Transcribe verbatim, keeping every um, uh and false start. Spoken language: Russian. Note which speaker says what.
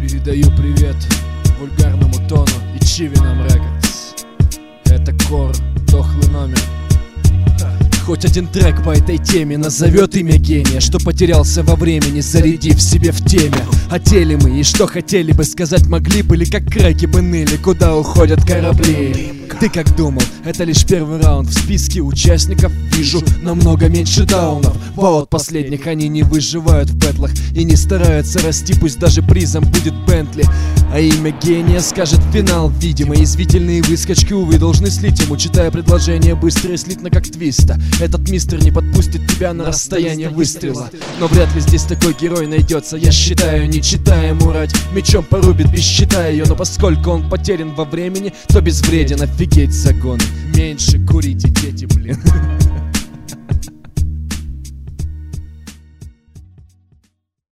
Speaker 1: Передаю привет вульгарному тону и Чивинам Рекордс. Это Кор, дохлый номер. Хоть один трек по этой теме назовет имя гения, что потерялся во времени, зарядив себе в теме. Хотели мы, и что хотели бы сказать могли бы, или как креки бы ныли, куда уходят корабли. Ты как думал, это лишь первый раунд. В списке участников вижу намного меньше даунов. Вот последних они не выживают в бэтлах и не стараются расти, пусть даже призом будет Бентли. А имя гения скажет финал, видимо. Язвительные выскочки, увы, должны слить ему, читая предложение быстро и слитно как твиста. Этот мистер не подпустит тебя на расстояние выстрела. Но вряд ли здесь такой герой найдется. Я считаю, не читая ему рать, мечом порубит, без считая ее. Но поскольку он потерян во времени, то безвреден, офигеть загоны. Меньше курите, дети, блин.